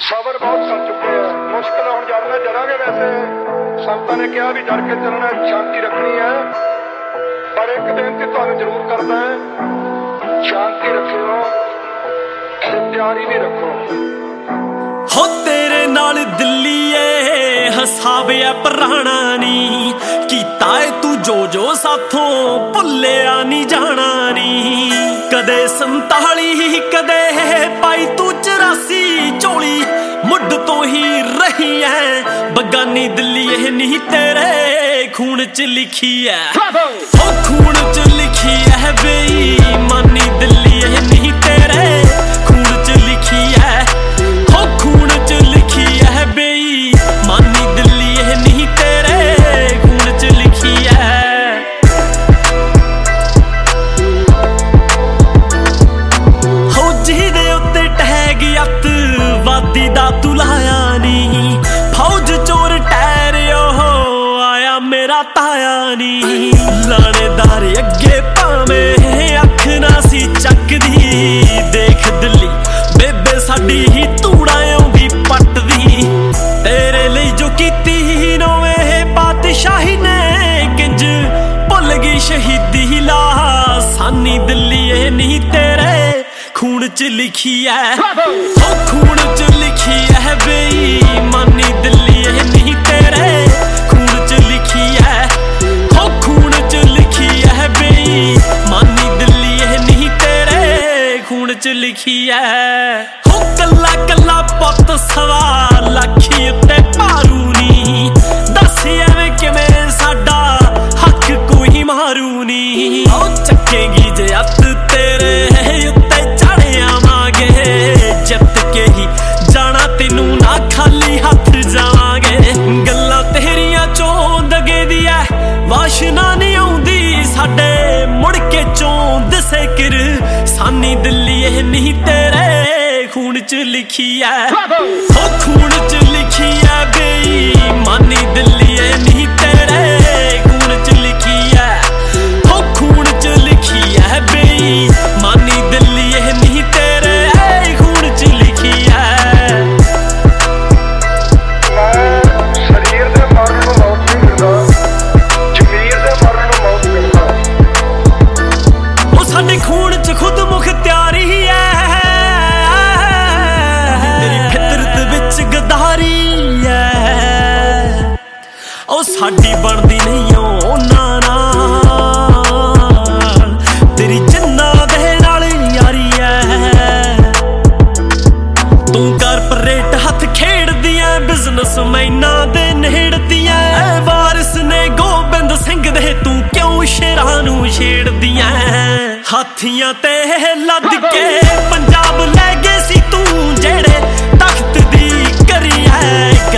सबर बहुत कर चुके हैं, मुश्किल हुण जड़ना जड़ांगे। वैसे संतां ने कहा भी जड़ के चलना, शांति रखनी है, पर एक बेनती तुहानूं जरूर करदा है, शांति रखियो ते प्यारी भी रखो। हो तेरे नाल दिल्लीए हसाविया पुराना नी कीता है तू जो साथों भुलिया नी जाना नी। कदे 47 कदे पाई तू 84 झोली मुड तो ही रही है बगानी दिल्लीए नी तेरे खून च लिखी है। ओ खून च लिखी है बेईमानी दिल्लीए नी तेरे खून च लिखी है। हो खून च लिखी है बेईमानी दिल्लीए नी तेरे खून च लिखी है। हो जिहदे उत्ते टैग अतवादी दा तू लाया नी, फौज चोर टैरियो आया मेरा ताया नी। लानेदार अगे भावें अख ना सी चकदी, देख दिल्ली बेबे साडी ही तूड़ां दी पटदी। तेरे लिए जो कीती नौवें पातशाही ने किंज भुल गई शहीदी लासानी दिल्लीए नी तेरे खून च लिखी है। ओ खून च लिखी है बेईमानी दिल्लीए नी तेरे खून च लिखी है। ओ खून च लिखी है बेईमानी दिल्लीए नी तेरे खून च लिखी है। हो कल्ला कल्ला पुत सवा लाखी उत्ते भारू नी, दस एवें किवें साडा हक कोई मारू नी। ओ चक्केगी जे अत तेरे उत्ते चढ़ आवांगे, जित के ही जाना तेनू ना खाली हथ जावांगे। गल्लां तेरियां चों दगे दी ऐ वाशना नहीं आउंदी साडे मुड़ के चों दिसे किर सानी दिल्लीए नी तेरे खून च लिखी है। ओ खून च लिखी है बेईमानी दिल्लीए नी तेरे खून च लिखी है। ओ खून च लिखी है बेईमानी दिल्लीए नी तेरे खून च लिखी है। शरीर दे मरण नूं मौत नहीं मिलदा, जमीर दे मरण नूं मौत मिलदा। ओ साडे खून च खुद मुख्तियारी है, तेरी फितरत विच गद्दारी है। ओ साडी बनदी नहीं ओना नाल, तेरी जिन्ना दे नाल यारी है। तू कारपोरेट हथ खेड़दियां बिजनेसमैनां दे नेड़दियां, वारिस ने गोबिंद सिंह दे तू क्यों शेरां नूं छेड़दियां। हाथियां ते लद के पंजाब लै गए सी तू जेड़े तख्त दी करी है